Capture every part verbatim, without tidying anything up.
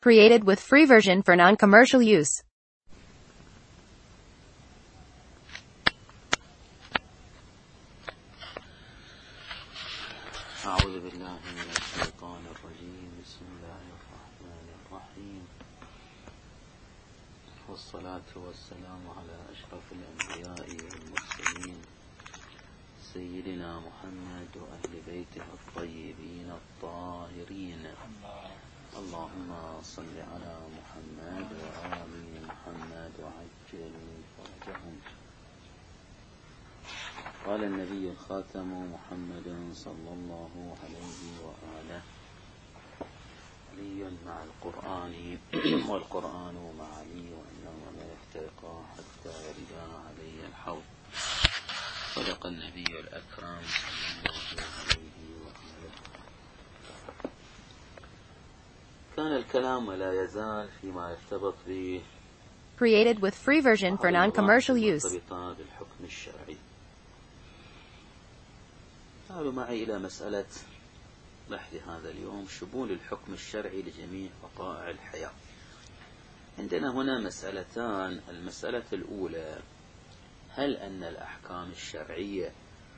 Created with free version for non-commercial use. أعوذ بالله من الشيطان الرجيم. بسم الله الرحمن الرحيم، والصلاة والسلام على أشرف الأنبياء والمرسلين سيدنا محمد وأهل بيته الطيبين الطاهرين. اللهم صل على محمد وآل محمد وعجل فرجهم. قال النبي الخاتم محمد صلى الله عليه وآله: علي مع القرآن والقرآن مع علي، وإنهما لا يفترقا حتى يردا علي الحوض. صدق النبي الأكرم صلى الله عليه وآله. كان الكلام ولا يزال فيما يرتبط به Created with free version for non-commercial use. مرتبطة بالحكم الشرعي. تعالوا معي إلى مسألة بحث هذا اليوم: شمول الحكم الشرعي لجميع وقائع الحياة. عندنا هنا مسألتان. المسألة الأولى: هل أن الأحكام الشرعية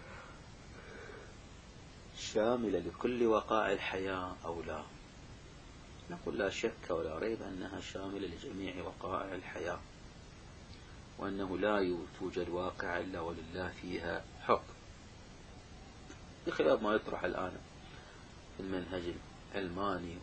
شاملة لكل وقائع الحياة أو لا؟ نقول لا شك ولا ريب أنها شاملة لجميع وقائع الحياة، وأنه لا توجد واقع إلا ولله فيها حكم، بخلاف ما يطرح الآن في المنهج العلماني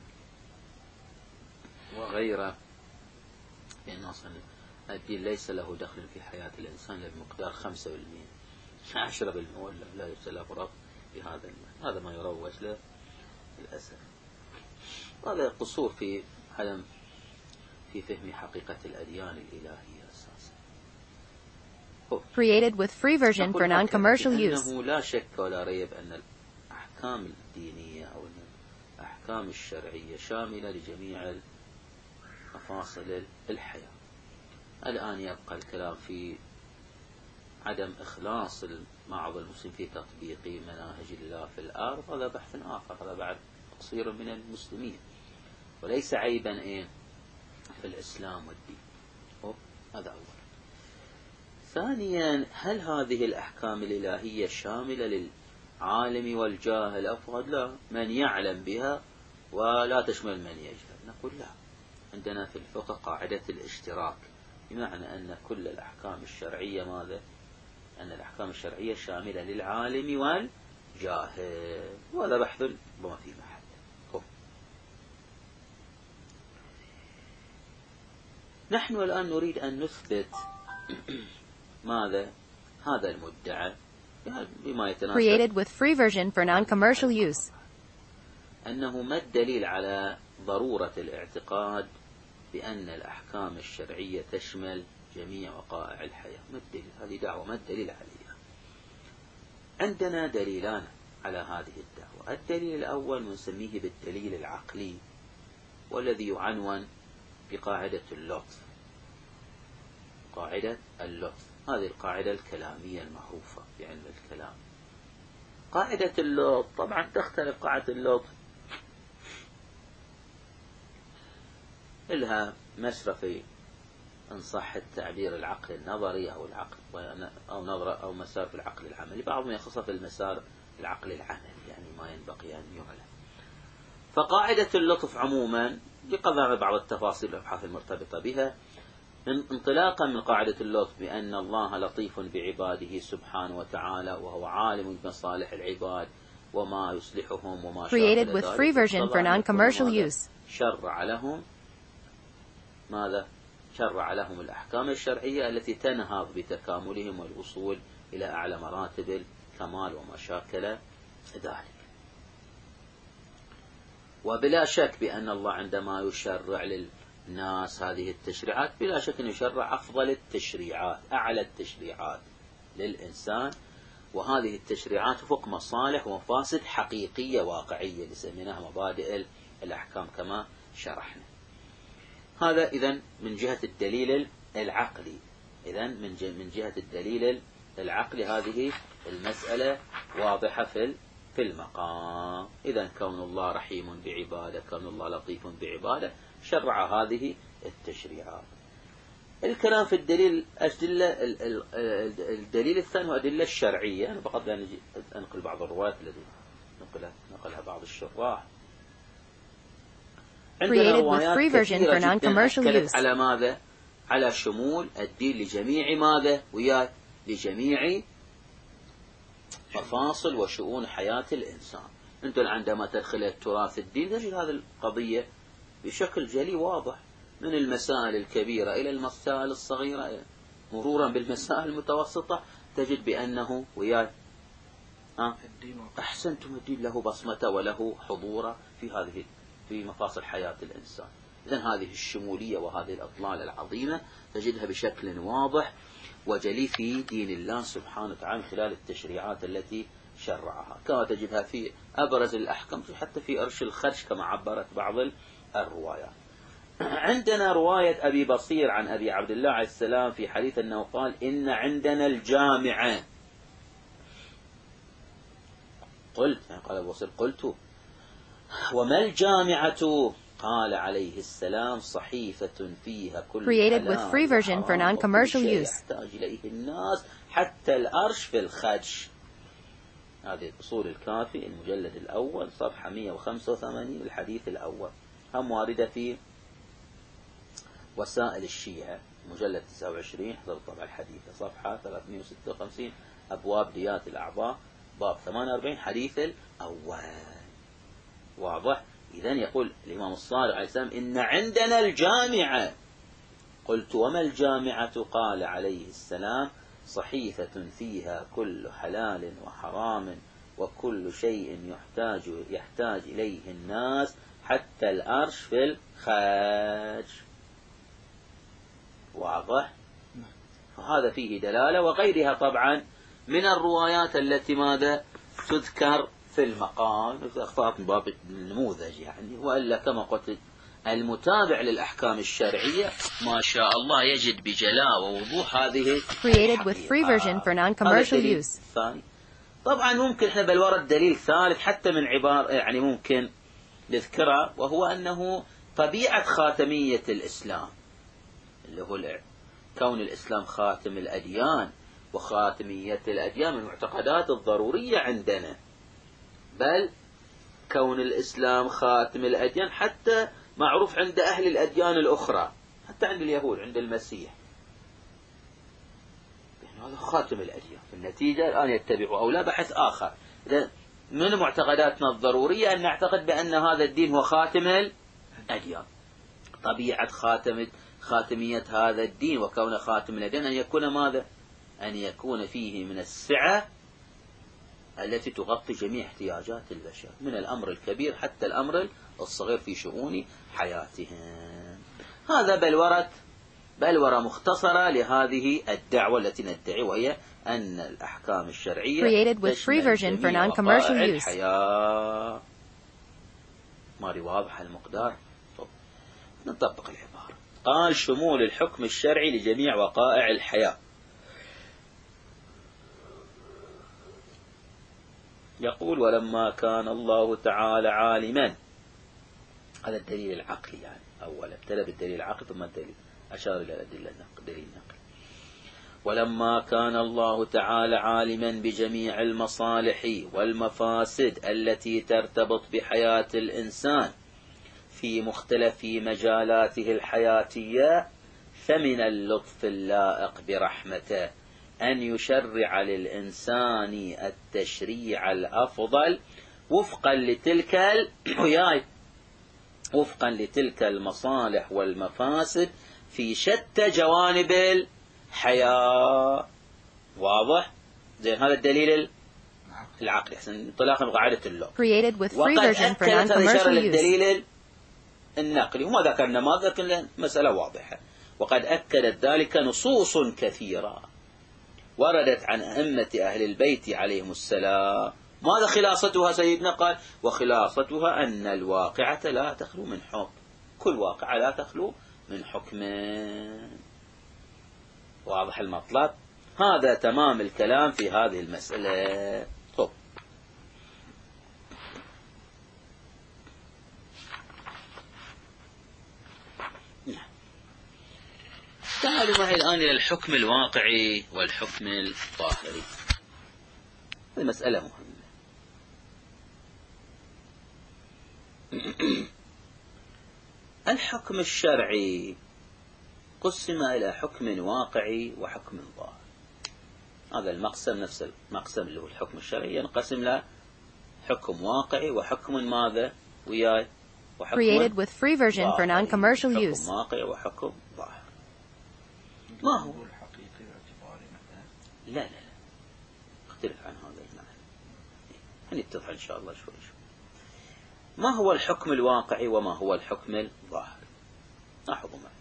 وغيره، بأن أصلا الدين ليس له دخل في حياة الإنسان بمقدار خمسة بالمئة عشرة بالمئة، ولا لا يجتلى فرق بهذا المعنى. هذا ما يروج له للأسف. هذا قصور في عدم في فهم حقيقة الأديان الإلهية أساسا. Created with free version for non-commercial use. أنه لا شك ولا ريب أن الأحكام الدينية أو الأحكام الشرعية شاملة لجميع مفاصل الحياة. الآن يبقى الكلام في عدم إخلاص بعض المسلمين في تطبيق مناهج الله في الأرض. هذا بحث آخر، هذا بعد تقصير من المسلمين، وليس عيبا إيه في الإسلام والدين. هذا أول. ثانيا: هل هذه الأحكام الإلهية شاملة للعالم والجاهل أو فقط؟ لا، من يعلم بها ولا تشمل من يجهل. نقول لا، عندنا في الفقه قاعدة الاشتراك، بمعنى أن كل الأحكام الشرعية ماذا؟ أن الأحكام الشرعية شاملة للعالم والجاهل، وهذا بحث بما في محل. نحن الآن نريد أن نثبت ماذا؟ هذا المدعى بما يتناسب Created with free version for non-commercial use. أنه ما الدليل على ضرورة الاعتقاد بأن الأحكام الشرعية تشمل جميع وقائع الحياة؟ ما الدليل؟ هذه دعوة، ما الدليل عليها؟ عندنا دليلان على هذه الدعوة. الدليل الأول نسميه بالدليل العقلي، والذي يعنون بقاعدة اللطف. قاعدة اللطف هذه القاعدة الكلامية المعروفة في علم الكلام. قاعدة اللطف طبعا تختلف. قاعدة اللطف لها مشرفي إن صح التعبير العقل النظري أو العقل أو نظرة أو مسار في العقل العملي. بعضهم يخصها في المسار العقل العملي، يعني ما ينبغي أن يعلم. فقاعدة اللطف عموما بقدر بعض التفاصيل والأبحاث المرتبطة بها، انطلاقا من قاعدة اللطف بأن الله لطيف بعباده سبحانه وتعالى، وهو عالم بمصالح العباد وما يصلحهم وما Created with free version for non-commercial use. شرع لهم ماذا؟ شرع لهم الأحكام الشرعية التي تنهض بتكاملهم والوصول إلى أعلى مراتب الكمال ومشاكل ذلك. وبلا شك بأن الله عندما يشرع للناس هذه التشريعات بلا شك أن يشرع أفضل التشريعات، أعلى التشريعات للإنسان، وهذه التشريعات فوق مصالح ومفاسد حقيقية واقعية اللي سميناها مبادئ الأحكام كما شرحنا. هذا إذن من جهة الدليل العقلي. إذن من من جهة الدليل العقلي هذه المسألة واضحة في في المقام. إذن كون الله رحيم بعباده، كون الله لطيف بعباده، شرع هذه التشريعات. الكلام في الدليل أدلة الدليل الثاني هو أدلة الشرعية. أنا فقط أنقل بعض الروايات التي نقلها نقلها بعض الشراح. عندنا روايات كثيرة جدا أكدت على ماذا؟ على شمول الدين لجميع ماذا؟ ويا لجميع مفاصل وشؤون حياة الإنسان. أنتم عندما تدخل التراث الدين تجد هذه القضية بشكل جلي واضح، من المسائل الكبيرة إلى المسائل الصغيرة مرورا بالمسائل المتوسطة، تجد بأنه ويا أه؟ أحسنتم الدين له بصمته وله حضوره في هذه في مفاصل حياة الإنسان. إذن هذه الشمولية وهذه الأطلال العظيمة تجدها بشكل واضح وجلي في دين الله سبحانه وتعالى خلال التشريعات التي شرعها، كما تجدها في أبرز الأحكام حتى في أرش الخرج كما عبرت بعض الروايات. عندنا رواية أبي بصير عن أبي عبد الله عليه السلام في حديث أنه قال: إن عندنا الجامعة. قلت قال أبو بصير قلت وما الجامعة؟ قال عليه السلام: صحيفة فيها كل Created with free version for non-commercial use. يحتاج إليه الناس حتى الأرش في الخدش. هذه أصول الكافي المجلد الأول صفحة مئة وخمسة وثمانين الحديث الأول، هم واردة في وسائل الشيعة مجلد تسعة وعشرين حضر طبع الحديثة صفحة ثلاثمئة وستة وخمسين أبواب ديات الأعضاء باب ثمانية وأربعين حديث الأول. واضح؟ إذن يقول الإمام الصادق عليه السلام: إن عندنا الجامعة. قلت وما الجامعة؟ قال عليه السلام: صحيفة فيها كل حلال وحرام وكل شيء يحتاج يحتاج إليه الناس حتى الأرش في الخارج. واضح؟ فهذا فيه دلالة، وغيرها طبعا من الروايات التي ماذا تذكر في المقام، أخطأت من باب النموذج يعني. وإلا كما قلت المتابع للأحكام الشرعية ما شاء الله يجد بجلاء ووضوح هذه Created with free version for non-commercial use. الثاني. طبعا ممكن احنا بل ورد دليل ثالث حتى من عبارة يعني ممكن نذكرها، وهو أنه طبيعة خاتمية الإسلام اللي هو كون الإسلام خاتم الأديان، وخاتمية الأديان من المعتقدات الضرورية عندنا، بل كون الإسلام خاتم الأديان حتى معروف عند أهل الأديان الأخرى، حتى عند اليهود عند المسيح هذا خاتم الأديان. في النتيجة الآن يتبعوا أو لا بحث آخر. من معتقداتنا الضرورية أن نعتقد بأن هذا الدين هو خاتم الأديان. طبيعة خاتم خاتمية هذا الدين وكون خاتم الأديان أن يكون ماذا؟ أن يكون فيه من السعة التي تغطي جميع احتياجات البشر من الأمر الكبير حتى الأمر الصغير في شؤون حياتهم. هذا بلورة بلورة مختصرة لهذه الدعوة التي ندعي، وهي أن الأحكام الشرعية Created with free version for non-commercial use. الحياة. ماري واضح المقدار؟ طب نطبق العبارة. قال: شمول الحكم الشرعي لجميع وقائع الحياة. يقول: ولما كان الله تعالى عالما. هذا الدليل العقلي يعني أولا ابتدأ بالدليل العقلي ثم الدليل أشار إلى الأدلة الدليل النقلي. ولما كان الله تعالى عالما بجميع المصالح والمفاسد التي ترتبط بحياة الإنسان في مختلف مجالاته الحياتية، فمن اللطف اللائق برحمته أن يشرع للإنسان التشريع الأفضل وفقا لتلك ال... وفقا لتلك المصالح والمفاسد في شتى جوانب الحياة. واضح؟ زين هذا الدليل العقلي احسن انطلاقا من قاعدة اللغة. Created with free وقد version for non-commercial use. الدليل النقلي وما ذكرنا ما ذكرنا مسألة واضحة. وقد أكدت ذلك نصوص كثيرة وردت عن أئمة أهل البيت عليهم السلام. ماذا خلاصتها؟ سيدنا قال: وخلاصتها أن الواقعة لا تخلو من حكم، كل واقعة لا تخلو من حكم. واضح المطلب؟ هذا تمام الكلام في هذه المسألة. طب تعالوا معي الآن إلى الحكم الواقعي والحكم الظاهري. هذه مسألة مهمة. الحكم الشرعي قسم إلى حكم واقعي وحكم ظاهري. هذا المقسم نفس المقسم اللي هو الحكم الشرعي ينقسم له حكم واقعي وحكم ماذا وياي وحكم Created with free version for ظاهري. non-commercial حكم use. واقعي وحكم ظاهري. ما هو الحقيقي باعتباره مثلا؟ لا لا لا اختلف عن هذا المعنى، هنتضح إن شاء الله شوي شوي. ما هو الحكم الواقعي وما هو الحكم الظاهري؟ لاحظوا معي.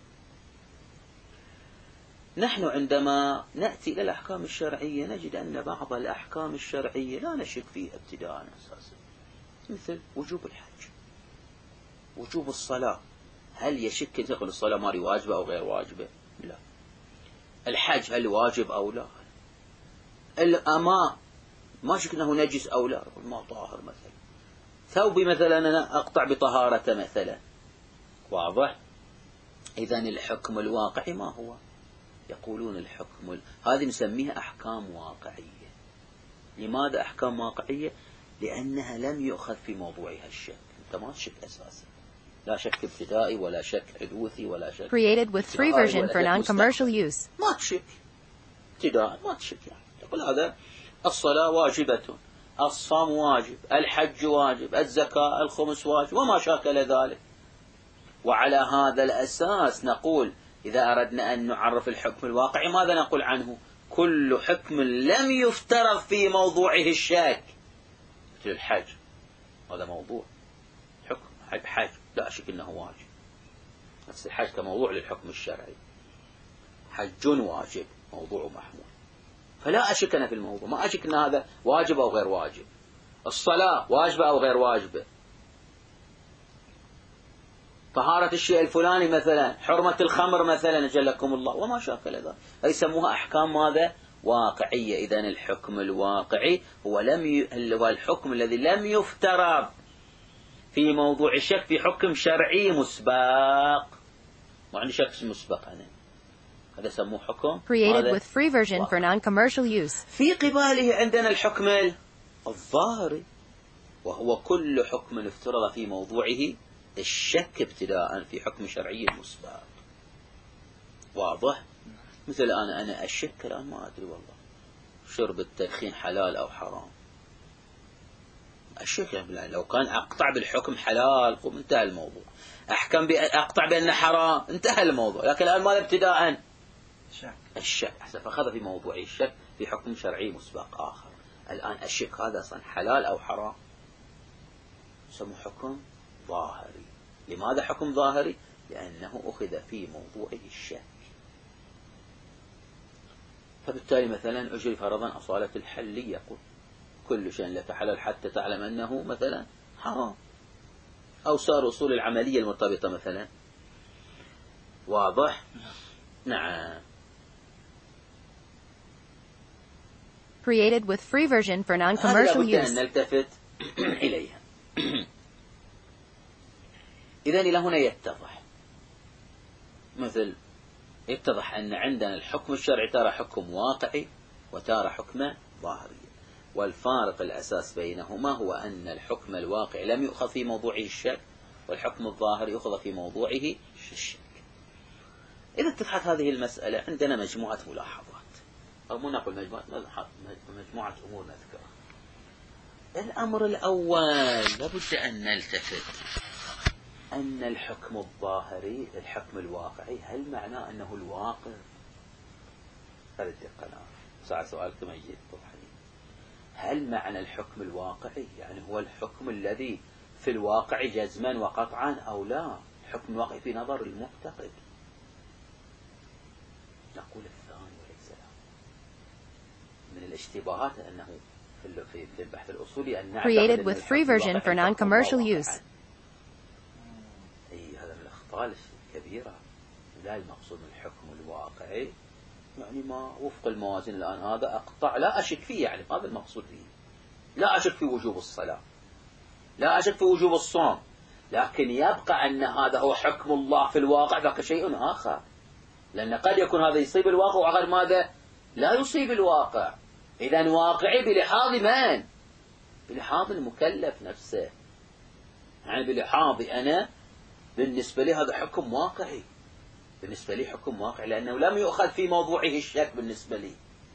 نحن عندما نأتي إلى الأحكام الشرعية نجد أن بعض الأحكام الشرعية لا نشك فيها ابتداء أساسا، مثل وجوب الحج، وجوب الصلاة. هل يشك تقول الصلاة ماري واجبة أو غير واجبة؟ لا. الحج هل واجب أو لا؟ الأماء ما شك أنه نجس أو لا؟ ما طاهر مثلا. ثوبي مثلا أنا أقطع بطهارة مثلا، واضح؟ إذن الحكم الواقعي ما هو؟ يقولون الحكم ال... هذه نسميها أحكام واقعية. لماذا أحكام واقعية؟ لأنها لم يؤخذ في موضوعها الشك. أنت ما تشك أساسا، لا شك ابتدائي ولا شك حدوثي ولا شك Created with free version for non-commercial use. ما تشك ابتداء، ما تشك يعني تقول هذا الصلاة واجبة، الصوم واجب، الحج واجب، الزكاة الخمس واجب وما شاكل ذلك. وعلى هذا الأساس نقول إذا أردنا أن نعرف الحكم الواقعي ماذا نقول عنه؟ كل حكم لم يفترض في موضوعه الشك. مثل الحج، هذا موضوع حكم حج لا أشك أنه واجب، نفس الحج كموضوع للحكم الشرعي. حج واجب موضوع محمول، فلا أشك أنا في الموضوع، ما أشك أن هذا واجب أو غير واجب. الصلاة واجبة أو غير واجبة، طهارة الشيء الفلاني مثلا، حرمة الخمر مثلا أجلكم الله وما شاكل ذلك، يسموها أحكام ماذا؟ واقعية. إذن الحكم الواقعي هو لم ي... هو الحكم الذي لم يفترض في موضوع الشك في حكم شرعي مسبق. ما عندي شك مسبق أنا، هذا يسموه حكم Created with free version for non-commercial use. في قباله عندنا الحكم الظاهري، وهو كل حكم افترض في موضوعه الشك ابتداء في حكم شرعي مسبق. واضح؟ مثل أنا أنا أشك الآن ما أدري والله شرب التدخين حلال أو حرام، أشك يعني لو كان أقطع بالحكم حلال انتهى الموضوع، أحكم أقطع بأنه حرام انتهى الموضوع. لكن الآن ماذا ابتداء؟ الشك. فأخذ في موضوع الشك في حكم شرعي مسبق آخر. الآن الشك هذا أصلا حلال أو حرام، يسمى حكم ظاهري. لماذا حكم ظاهري؟ لأنه أخذ في موضوعه الشك. فبالتالي مثلا أجري فرضا أصالة الحل يقول كل شيء لك حلال حتى تعلم أنه مثلا حرام، أو صار أصول العملية المرتبطة مثلا. واضح؟ نعم. Created with free version for non-commercial هذا use. أن نلتفت إليها. إذن إلى هنا يتضح، مثل يتضح أن عندنا الحكم الشرعي ترى حكم واقعي وترى حكم ظاهري، والفارق الأساس بينهما هو أن الحكم الواقعي لم يؤخذ في موضوعه الشك، والحكم الظاهري يؤخذ في موضوعه الشك. إذا اتضحت هذه المسألة عندنا مجموعة ملاحظات، أو مو نقول مجموعة مجموعة أمور نذكرها. الأمر الأول لابد أن نلتفت أن الحكم الظاهري الحكم الواقعي هل معناه أنه الواقع؟ هذا الدقة. سأل سؤال تميز طبعا. هل معنى الحكم الواقعي يعني هو الحكم الذي في الواقع جزما وقطعا أو لا؟ الحكم الواقعي في نظر المعتقد. نقول الثاني وليس لا. من الاشتباهات أنه في في البحث الأصولي أن Created with free version for non-commercial use. أي هذا من الأخطاء الكبيرة. لا المقصود من الحكم الواقعي يعني ما وفق الموازين الآن هذا أقطع لا أشك فيه، يعني هذا المقصود فيه. لا أشك في وجوب الصلاة، لا أشك في وجوب الصوم، لكن يبقى أن هذا هو حكم الله في الواقع ذاك شيء آخر. لأن قد يكون هذا يصيب الواقع وغير ماذا لا يصيب الواقع. إذن واقعي بلحاظ من؟ بلحاظ المكلف نفسه، يعني بلحاظي أنا بالنسبة لي هذا حكم واقعي، بالنسبة لي حكم واقعي لأنه لم يؤخذ في موضوعه الشك بالنسبة لي.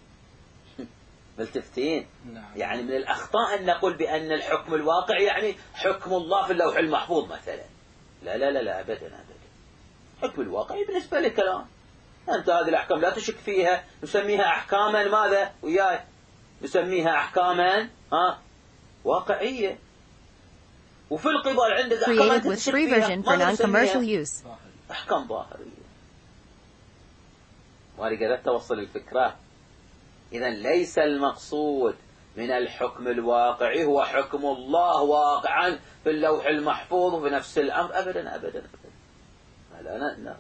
ملتفتين؟ نعم. يعني من الأخطاء أن نقول بأن الحكم الواقعي يعني حكم الله في اللوح المحفوظ مثلا. لا لا لا لا أبدا أبدا. حكم الواقعي بالنسبة لك الآن أنت هذه الأحكام لا تشك فيها، نسميها أحكاما ماذا وياي؟ نسميها أحكاما ها واقعية. وفي القبال عندك أحكام أنت تشك فيها ماذا نسميها؟ أحكام ظاهرية. وهذه توصل الفكرة. إذن ليس المقصود من الحكم الواقعي هو حكم الله واقعا في اللوح المحفوظ وفي نفس الأمر أبدا أبدا أبدا. لا لا،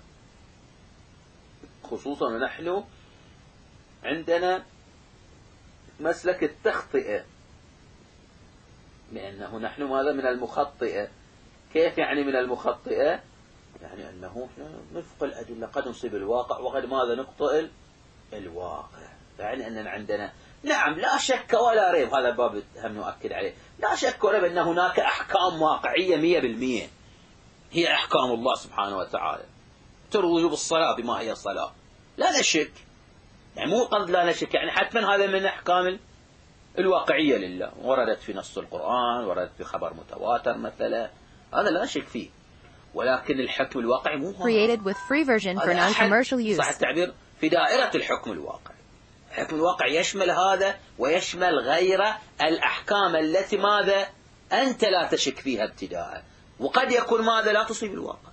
خصوصا نحن عندنا مسلك التخطئة، لأنه نحن ماذا من المخطئة. كيف يعني من المخطئة؟ يعني أنه نفق الأدلة قد نصيب الواقع وقد ماذا نخطئ الواقع. يعني أننا عندنا نعم لا شك ولا ريب، هذا الباب هم نؤكد عليه، لا شك ولا ريب أن هناك أحكام واقعية مية بالمية هي أحكام الله سبحانه وتعالى. تروج بالصلاة بما هي صلاة لا نشك، يعني مو قد لا نشك، يعني حتما هذا من أحكام الواقعية لله، وردت في نص القرآن، وردت في خبر متواتر مثلا، هذا لا شك فيه. ولكن الحكم الواقعي مو created with free version for non-commercial use. صح التعبير في دائرة الحكم الواقعي. الحكم الواقعي يشمل هذا ويشمل غيره الأحكام التي ماذا أنت لا تشك فيها ابتداء، وقد يكون ماذا لا تصيب الواقع.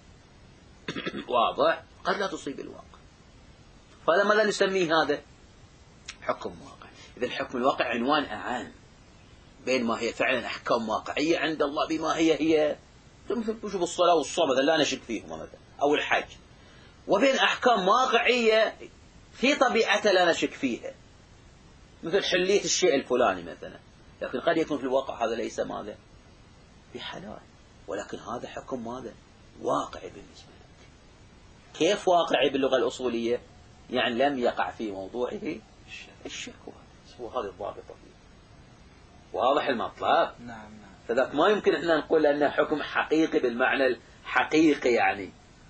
واضح؟ قد لا تصيب الواقع، فهذا ماذا نسميه؟ هذا حكم واقعي. إذا الحكم الواقعي عنوان أعام بين ما هي فعلا أحكام واقعية عند الله بما هي هي مثل وجوب الصلاة والصوم مثلا لا نشك فيهم مثلا، أو الحج، وبين أحكام واقعية في طبيعتها لا نشك فيها، مثل حلية الشيء الفلاني مثلا، لكن قد يكون في الواقع هذا ليس ماذا بحلال، ولكن هذا حكم ماذا واقعي بالنسبة لك. كيف واقعي باللغة الأصولية؟ يعني لم يقع في موضوعه الشك، وهذا الضابط فيه. واضح المطلب؟ نعم نعم. فذاك ما يمكن احنا نقول انه حكم حقيقي بالمعنى الحقيقي يعني.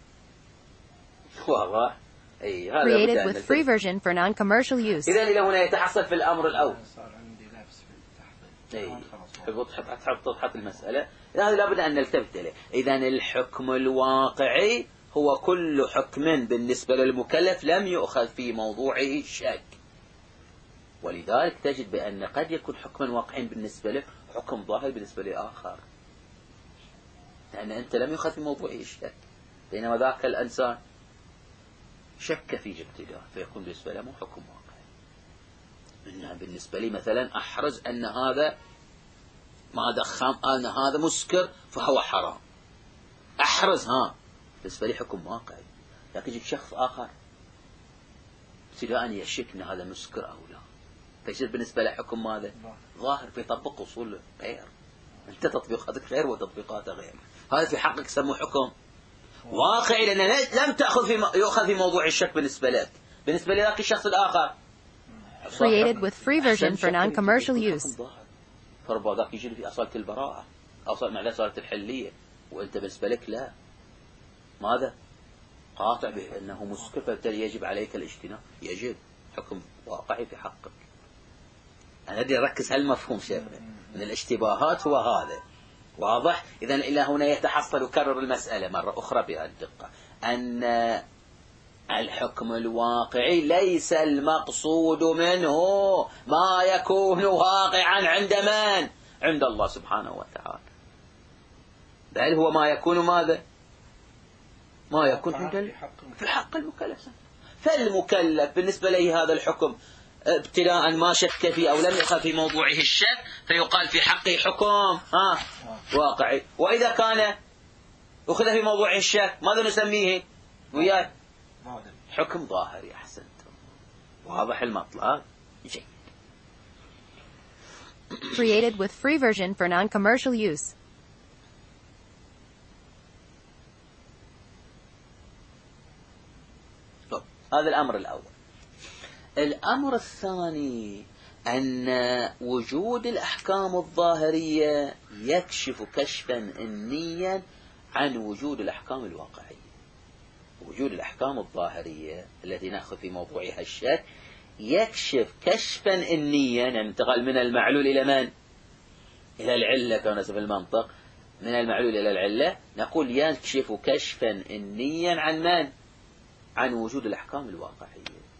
واضح؟ اي هذا created with free version for non-commercial use. اذا الى هنا يتحصل في الامر الاول. صار عندي لبس في التحضير. اي تحب تضحط المسألة، هذا لابد ان نلتفت اليه. اذا الحكم الواقعي هو كل حكم بالنسبة للمكلف لم يؤخذ في موضوعه الشك. ولذلك تجد بأن قد يكون حكما واقعيا بالنسبة لك حكم ظاهر بالنسبة لآخر، لأن أنت لم يؤخذ في موضوعه الشك، بينما ذاك الإنسان شك في ابتداء فيكون بالنسبة له حكم واقعي. إنها بالنسبة لي مثلا أحرز أن هذا ما دخم، أن هذا مسكر فهو حرام، أحرز ها بالنسبة لي حكم واقعي. لكن يجيك شخص آخر ابتداء يشك أن هذا مسكر أو لا، فيصير بالنسبة له حكم ماذا ظاهر، فيطبق أصول غير، أنت تطبيقاتك غير وتطبيقاته غير. هذا في حقك سموه حكم واقعي، لأن لم تأخذ في يؤخذ في موضوع الشك بالنسبة لك، بالنسبة لذاك الشخص الآخر. created with free version for non-commercial use. فربما ذاك يجري في أصالة البراءة، أصالة معنى أصالة الحلية، وأنت بالنسبة لك لا، ماذا قاطع بأنه مسكر، فبالتالي يجب عليك الاجتناب، يجب حكم واقعي في حقك. أنا أدري أركز هالمفهوم شيخنا من الاشتباهات هو هذا. واضح؟ إذن إلى هنا يتحصل وكرر المسألة مرة أخرى بهالدقة، أن الحكم الواقعي ليس المقصود منه ما يكون واقعا عند من؟ عند الله سبحانه وتعالى، بل هو ما يكون ماذا؟ ما يكون عند في حق المكلف. فالمكلف بالنسبة له هذا الحكم ابتداء ما شك فيه أو لم يقع في موضوعه الشك، فيقال في حقه حكم ها واقعي. وإذا كان أخذ في موضوعه الشك ماذا نسميه وياي؟ حكم ظاهري. أحسنت، واضح المطلب. جيد. created with free version for non-commercial use. هذا الأمر الأول. الأمر الثاني أن وجود الأحكام الظاهرية يكشف كشفا إنيا عن وجود الأحكام الواقعية. وجود الأحكام الظاهرية التي نأخذ في موضوعها الشك يكشف كشفا إنيا، يعني انتقل من المعلول إلى من؟ إلى العلة كما في المنطق، من المعلول إلى العلة، نقول يكشف كشفا إنيا عن من؟ عن وجود الأحكام الواقعية.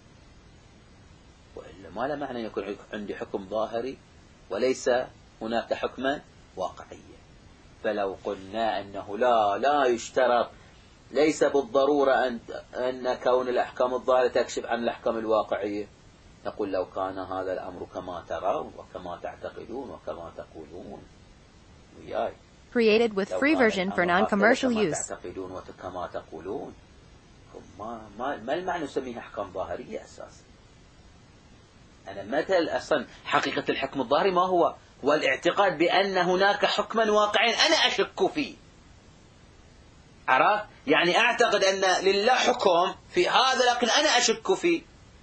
وإلا ما لا معنى أن يكون عندي حكم ظاهري وليس هناك حكما واقعيا. فلو قلنا أنه لا لا يشترط، ليس بالضرورة أن أن كون الأحكام الظاهرة تكشف عن الأحكام الواقعية، نقول لو كان هذا الأمر كما ترون وكما تعتقدون وكما تقولون وياي. Created with free version for non-commercial use. تعتقدون وكما تقولون، ما ما ما المعنى نسميها أحكام ظاهرية أساسا؟ أنا مثل أصلا حقيقة الحكم الظاهري ما هو؟ هو الاعتقاد بأن هناك حكما واقعيا أنا أشك فيه. عرفت؟ يعني أعتقد أن لله حكم في هذا لكن أنا أشك فيه.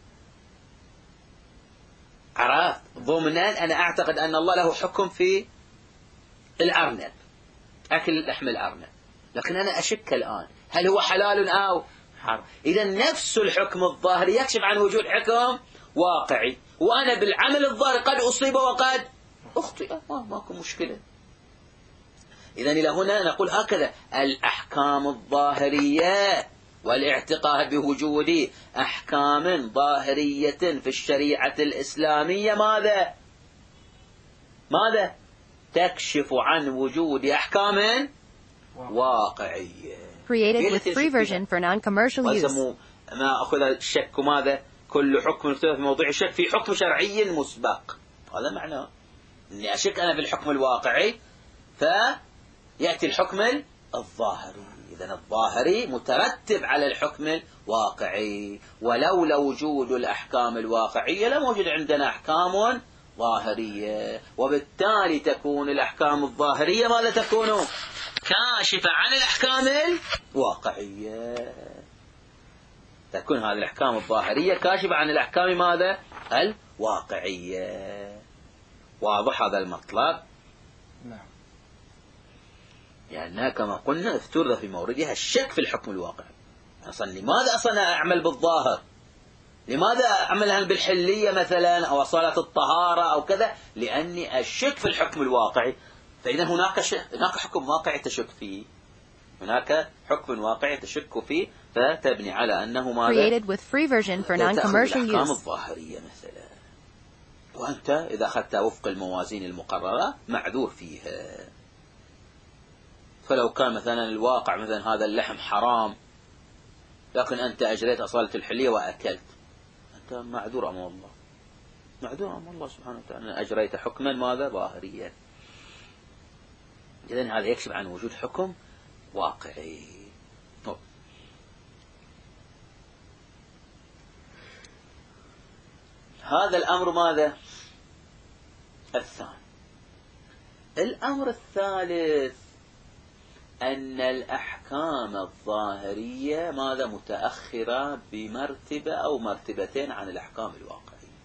عرفت؟ ضمنا أنا أعتقد أن الله له حكم في الأرنب، أكل لحم الأرنب، لكن أنا أشك الآن هل هو حلال أو حرام. إذا نفس الحكم الظاهري يكشف عن وجود حكم واقعي، وأنا بالعمل الظاهري قد أصيب وقد أخطئ، ما ماكو مشكلة. إذا إلى هنا نقول هكذا الأحكام الظاهرية والاعتقاد بوجود أحكام ظاهرية في الشريعة الإسلامية ماذا؟ ماذا؟ تكشف عن وجود أحكام واقعية. Created with free version for non-commercial use. ما أخذ الشك ماذا؟ كل حكم يختلف في موضوع الشك في حكم شرعي مسبق. هذا معناه أني أشك أنا بالحكم الواقعي فيأتي الحكم الظاهري. إذن الظاهري مترتب على الحكم الواقعي، ولولا وجود الأحكام الواقعية لم يوجد عندنا أحكام ظاهرية، وبالتالي تكون الأحكام الظاهرية ماذا تكون؟ كاشفة عن الأحكام الواقعية. تكون هذه الأحكام الظاهرية كاشفة عن الأحكام ماذا؟ الواقعية. واضح هذا المطلب؟ نعم. يعني كما قلنا افترض في موردها الشك في الحكم الواقعي. أصلا لماذا أصلا أعمل بالظاهر؟ لماذا أعملها بالحلية مثلا أو صلاة الطهارة أو كذا؟ لأني أشك في الحكم الواقعي. فإذا هناك هناك حكم واقعي تشك فيه، هناك حكم واقعي تشك فيه، فتبني على أنه ماذا؟ Created with free version for non-commercial الأحكام use. الظاهرية مثلا، وأنت إذا أخذتها وفق الموازين المقررة معذور فيها. فلو كان مثلا الواقع مثلا هذا اللحم حرام لكن أنت أجريت أصالة الحلية وأكلت، أنت معذور أمام الله، معذور أمام الله سبحانه وتعالى، أجريت حكما ماذا؟ ظاهريا. إذن هذا يكشف عن وجود حكم واقعي. طب. هذا الأمر ماذا؟ الثاني. الأمر الثالث أن الأحكام الظاهرية ماذا؟ متأخرة بمرتبة أو مرتبتين عن الأحكام الواقعية.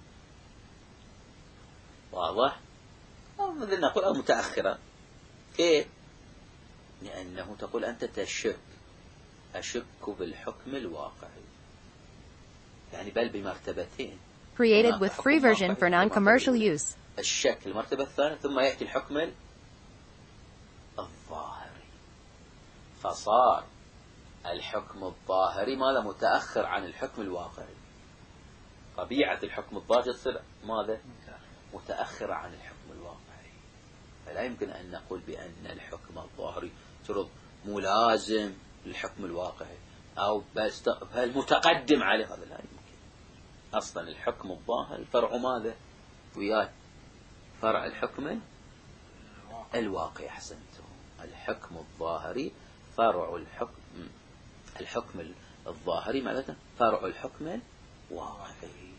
واضح؟ أو مثل نقول أو متأخرة. كيف؟ لأنه تقول أنت تشك، أشك بالحكم الواقعي، يعني بل بمرتبتين. Created with free version for non-commercial use. الشك المرتبة الثانية، ثم يأتي الحكم الظاهري. فصار الحكم الظاهري ماذا؟ متأخر عن الحكم الواقعي. طبيعة الحكم الظاهري تصير ماذا؟ متأخرة عن الحكم الواقعي. فلا يمكن أن نقول بأن الحكم الظاهري ترد ملازم للحكم الواقعي أو بل متقدم عليه، هذا لا يمكن. أصلا الحكم الظاهري فرع ماذا؟ وياه فرع الحكم الواقعي. حسنتم. الحكم الظاهري فرع الحكم الحكم الظاهري ماذا؟ فرع الحكم الواقعي.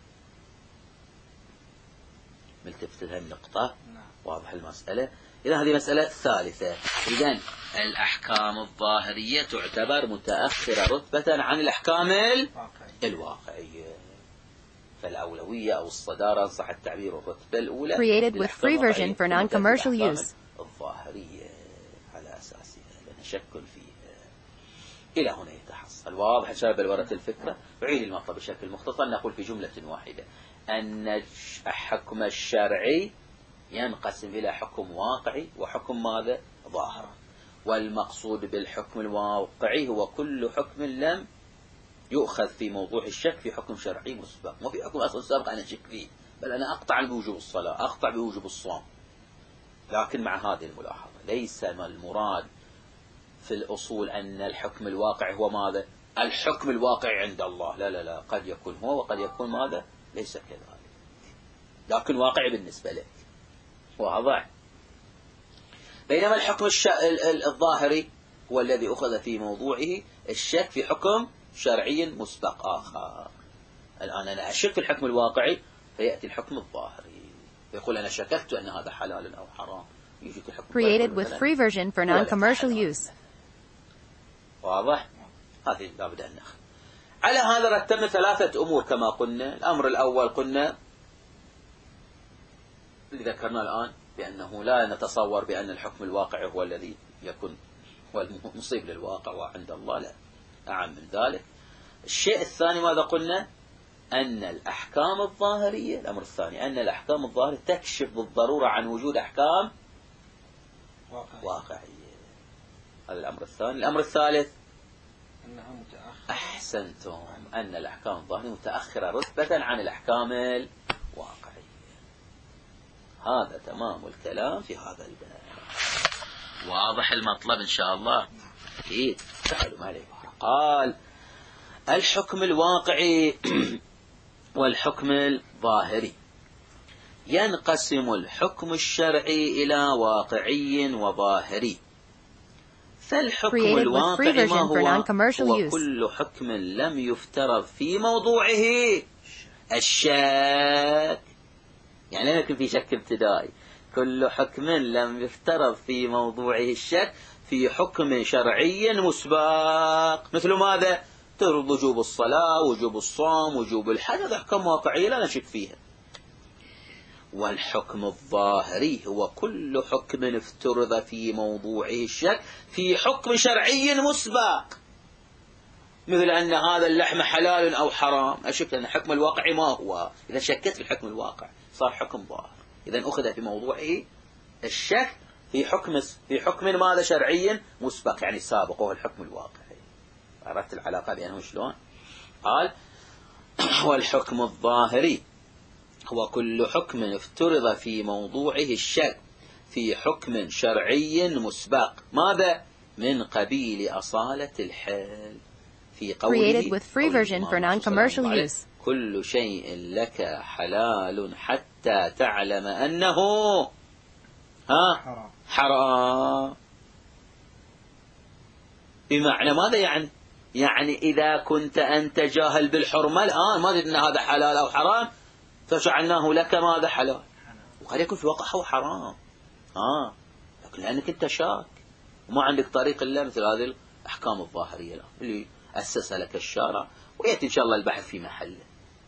ملتفت لها النقطة؟ واضح المسألة؟ إذا هذه مسألة ثالثة. إذن الأحكام الظاهرية تعتبر متأخرة رتبة عن الأحكام الواقعية. فالأولوية أو الصدارة صح التعبير الرتبة الأولى Created with free version for non-commercial use. الظاهرية على أساسها لأن شك فيها. إلى هنا يتحصل واضح شباب الورقة الفكرة. أعيد المطلب بشكل مختصر. نقول في جملة واحدة أن الحكم الشرعي ينقسم إلى حكم واقعي وحكم ماذا؟ ظاهر. والمقصود بالحكم الواقعي هو كل حكم لم يؤخذ في موضوع الشك في حكم شرعي مسبق. ما في حكم أصلا سابق أنا أشك فيه، بل أنا أقطع بوجوب الصلاة، أقطع بوجوب الصوم. لكن مع هذه الملاحظة ليس ما المراد في الأصول أن الحكم الواقع هو ماذا؟ الحكم الواقع عند الله. لا لا لا، قد يكون هو وقد يكون ماذا؟ ليس كذلك، لكن واقعي بالنسبة لك. واضح؟ بينما الحكم الش... الظاهري هو الذي أخذ في موضوعه الشك في حكم شرعي مسبق آخر. الآن أنا أشك في الحكم الواقعي فيأتي الحكم الظاهري يقول أنا شككت أن هذا حلال أو حرام. يجيك الحكم Created with free version for non-commercial use. واضح؟ هذه لا بد أن نأخذ. على هذا رتبنا ثلاثة أمور كما قلنا. الأمر الأول قلنا اللي ذكرنا الآن بأنه لا نتصور بأن الحكم الواقعي هو الذي يكون هو المصيب للواقع وعند الله، لا، أعم من ذلك. الشيء الثاني ماذا قلنا؟ أن الأحكام الظاهرية، الأمر الثاني أن الأحكام الظاهرية تكشف بالضرورة عن وجود أحكام واقعية, واقعية. هذا الأمر الثاني. الأمر الثالث أنها متأخرة. أحسنتم، أن الأحكام الظاهرية متأخرة رتبة عن الأحكام الواقعية. هذا تمام الكلام في هذا الباب. واضح المطلب إن شاء الله؟ أكيد. تعالوا معي. قال الحكم الواقعي والحكم الظاهري. ينقسم الحكم الشرعي إلى واقعي وظاهري. فالحكم الواقعي ما هو؟ هو كل حكم لم يفترض في موضوعه الشك. يعني لا يكون في شك ابتدائي. كل حكم لم يفترض في موضوعه الشك في حكم شرعي مسبق. مثل ماذا؟ تفرض وجوب الصلاة، وجوب الصوم، وجوب الحج، هذا أحكام واقعية لا نشك فيها. والحكم الظاهري هو كل حكم افترض في موضوعه الشك في حكم شرعي مسبق. مثل أن هذا اللحم حلال أو حرام، أشك أن الحكم الواقعي ما هو. إذا شكت في الحكم الواقع صار حكم ظاهر. إذا أخذ في موضوعه الشك في حكم في حكم ماذا؟ شرعي مسبق، يعني سابق، وهو الحكم الواقعي. عرفت العلاقة بينهم شلون؟ قال والحكم الظاهري هو كل حكم افترض في موضوعه الشك في حكم شرعي مسبق. ماذا؟ من قبيل أصالة الحل. في قوله Created with free version for non-commercial use. كل شيء لك حلال حتى تعلم أنه ها حرام. حرام. بمعنى ماذا يعني؟ يعني إذا كنت أنت جاهل بالحرمة الآن ما تدري أن هذا حلال أو حرام فجعلناه لك ماذا؟ حلال. وقد يكون في واقع هو حرام، آه لكن لأنك أنت شاك وما عندك طريق إلا مثل هذه الأحكام الظاهرية لا. اللي أسسها لك الشارع، ويأتي إن شاء الله البحث في محله.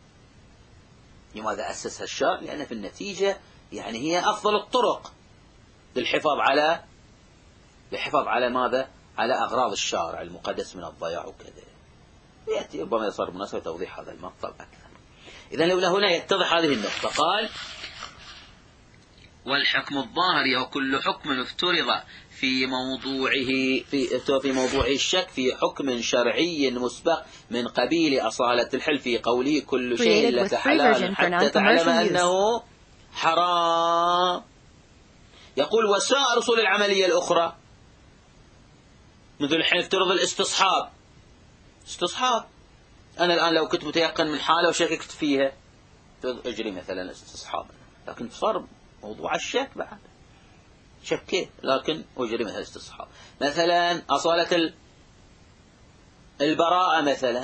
لماذا أسسها الشارع؟ لأن في النتيجة يعني هي أفضل الطرق للحفاظ على للحفاظ على ماذا؟ على أغراض الشارع المقدس من الضياع وكذا. يأتي ربما يصير مناسبة توضيح هذا المطلب أكثر. إذن لولا هنا يتضح هذه النقطة. قال والحكم الظاهري هو كل حكم افترض في موضوعه في في موضوعه الشك في حكم شرعي مسبق من قبيل أصالة الحل. في قوله كل شيء لك حلال حتى تعلم أنه حرام. يقول وسائر أصول العملية الأخرى مثل الحين افترض الاستصحاب. استصحاب أنا الآن لو كنت متيقن من حالة وشككت فيها أجري مثلا استصحاب، لكن صار موضوع الشك بعد شكيت لكن أجري مثلا استصحاب. مثلا أصالة البراءة مثلا،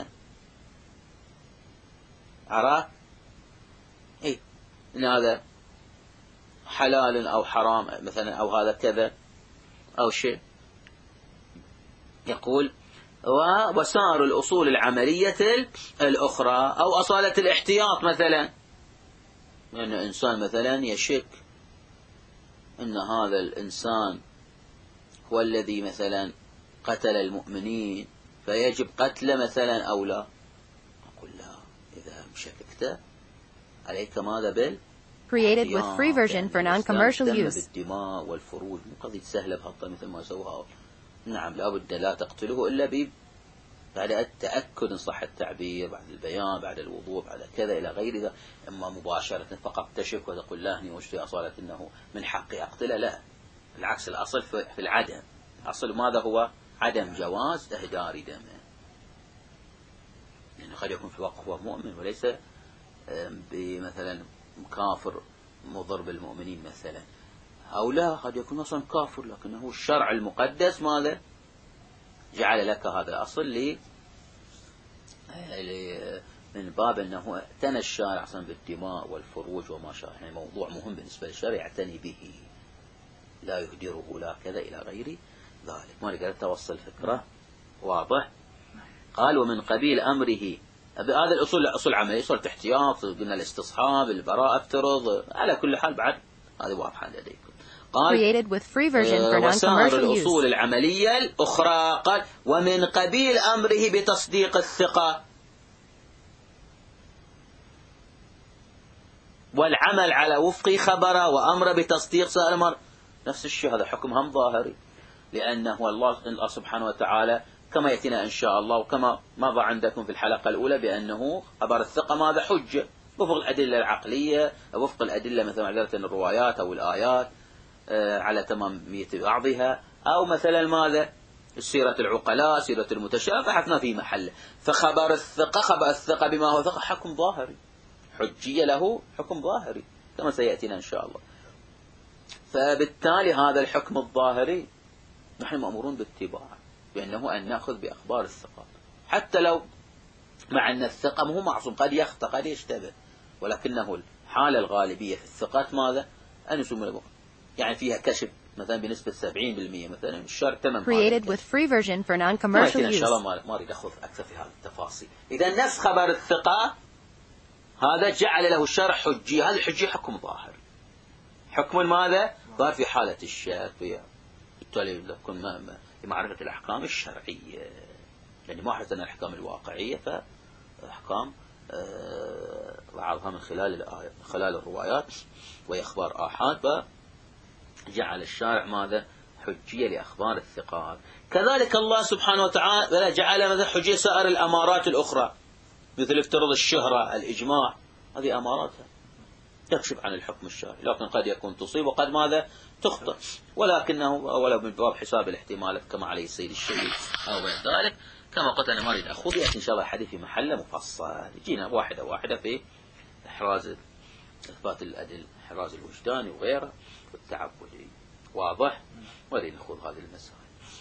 عرفت إيه إن هذا حلال أو حرام مثلا أو هذا كذا أو شيء. يقول وسائر الأصول العملية الأخرى، أو أصالة الاحتياط مثلا، لأن إنسان مثلا يشك أن هذا الإنسان هو الذي مثلا قتل المؤمنين فيجب قتله مثلا أو لا، أقول لا، إذا شككت عليك ماذا بال Created with free version for non-commercial use. بالدماء والفروج، مو قضية سهلة بهالطريقة مثل ما سووها. نعم لابد لا تقتله إلا ب بعد التأكد إن صح التعبير، بعد البيان، بعد الوضوء، بعد كذا إلى غير ذا. أما مباشرة فقط تشك وتقول لا هني وشتي أصالة أنه من حقي أقتله، لا، بالعكس الأصل في العدم. الأصل ماذا هو؟ عدم جواز إهدار دمه، لأنه قد يكون في الواقع هو مؤمن وليس بمثلا كافر مضر بالمؤمنين مثلا، أو لا قد يكون أصلا كافر لكنه الشرع المقدس ماذا جعل لك هذا الأصل لي من باب أنه اعتنى الشارع أصلا بالدماء والفروج وما شاء، يعني موضوع مهم بالنسبة للشارع يعتني به، لا يهدره لا كذا إلى غير ذلك. ما نقدر توصل فكرة واضح. قال ومن قبيل أمره، هذا الأصول أصول عملية، أصول احتياط، قلنا الاستصحاب، البراءة افترض، على كل حال بعد هذه واضحة لديكم. قال Created with free version for وسائر non-commercial الأصول use. العملية الأخرى. قال ومن قبيل أمره بتصديق الثقة والعمل على وفق خبره وأمر بتصديق سائر الأمر، نفس الشيء، هذا حكم هم ظاهري، لأنه الله سبحانه وتعالى كما يأتينا إن شاء الله وكما مضى عندكم في الحلقة الأولى بأنه خبر الثقة ماذا حجة وفق الأدلة العقلية، وفق الأدلة مثلا معذرة الروايات أو الآيات على تمامية بعضها، أو مثلا ماذا سيرة العقلاء، سيرة المتشابه، بحثنا في محله. فخبر الثقة خبر الثقة بما هو ثقة حكم ظاهري، حجية له حكم ظاهري كما سيأتينا إن شاء الله. فبالتالي هذا الحكم الظاهري نحن مأمورون باتباعه، بأنه أن نأخذ بأخبار الثقات، حتى لو مع أن الثقة مو معصوم، قد يخطأ قد يشتبه، ولكنه الحالة الغالبية في الثقات ماذا أن يسمى يعني فيها كشف مثلا بنسبة سبعين بالمئة مثلا الشرع تمام. Created with free version for non-commercial إن use. شاء الله ما أريد أخذ أكثر في هذه التفاصيل. إذا نفس خبر الثقة هذا جعل له الشرع حجي، هذا الحجي حكم ظاهر، حكم ماذا ظاهر في حالة الشك، بالتالي لكم معرفة الأحكام الشرعية، يعني ما حدثنا الأحكام الواقعية فأحكام بعضها من خلال الآيات من خلال الروايات وإخبار آحاد، فجعل الشارع ماذا حجية لأخبار الثقات. كذلك الله سبحانه وتعالى جعل ماذا حجية سائر الأمارات الأخرى، مثل افترض الشهرة، الإجماع، هذه أماراتها تكشف عن الحكم الشرعي، لكن قد يكون تصيب وقد ماذا تخطئ، ولكنه ولا من باب حساب الاحتمالات كما عليه السيد الشهيد أو غير ذلك. كما قلت أنا ما أريد أخوض، يأتي إن شاء الله الحديث في محله مفصل، يجينا واحدة واحدة في إحراز إثبات الأدل، إحراز الوجداني وغيره والتعبدي، واضح، ولين نخوض هذه المسائل.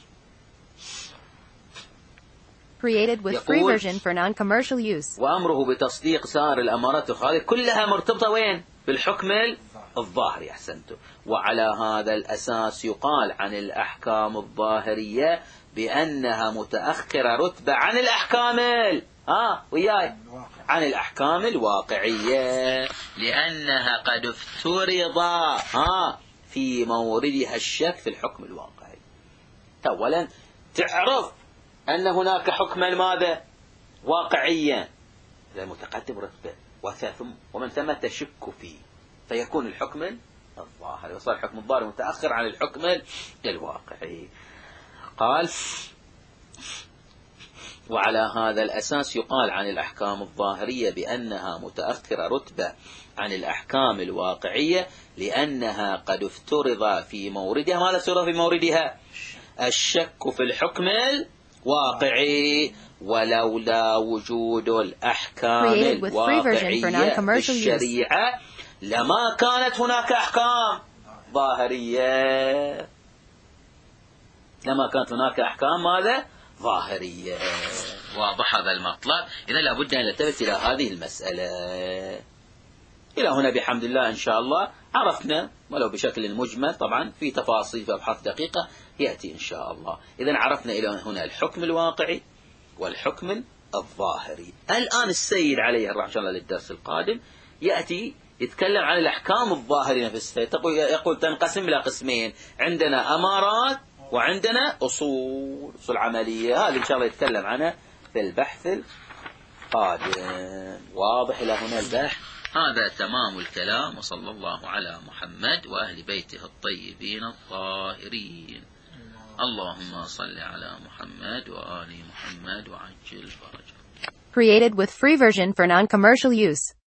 Created with free version for non-commercial use. وأمره بتصديق سائر الأمارات هذه كلها مرتبطة وين؟ بالحكم الظاهري. أحسنتم. وعلى هذا الأساس يقال عن الأحكام الظاهرية بأنها متأخرة رتبة عن الأحكام آه وياي عن الأحكام الواقعية، لأنها قد افترض آه في موردها الشك في الحكم الواقعي. أولا تعرف أن هناك حكما ماذا واقعيا متقدم رتبة، ومن ثم تشك فيه فيكون الحكم الظاهري، وصار الحكم الظاهري متأخر عن الحكم الواقعي. قال وعلى هذا الأساس يقال عن الأحكام الظاهرية بأنها متأخرة رتبة عن الأحكام الواقعية، لأنها قد افترض في موردها ماذا افترض في موردها الشك في الحكم الواقعي، ولولا وجود الأحكام الواقعية في الشريعة لما كانت هناك أحكام ظاهرية، لما كانت هناك أحكام ماذا ظاهرية. واضح هذا المطلب؟ إذا لابد أن نلتفت إلى هذه المسألة. إلى هنا بحمد الله إن شاء الله عرفنا ولو بشكل مجمل، طبعا في تفاصيل في أبحاث دقيقة يأتي إن شاء الله. إذن عرفنا إلى هنا الحكم الواقعي والحكم الظاهري. الآن السيد عليه الرحمة الله للدرس القادم يأتي يتكلم عن الأحكام الظاهرة نفسها. يقول تنقسم إلى قسمين، عندنا أمارات وعندنا أصول أصول عملية. هذه إن شاء الله يتكلم عنها في البحث القادم. واضح إلى هنا البحث؟ هذا تمام الكلام، وصلى الله على محمد وأهل بيته الطيبين الطاهرين. اللهم صل على محمد وآل محمد وعجل فرجه. Created with free version for non-commercial use.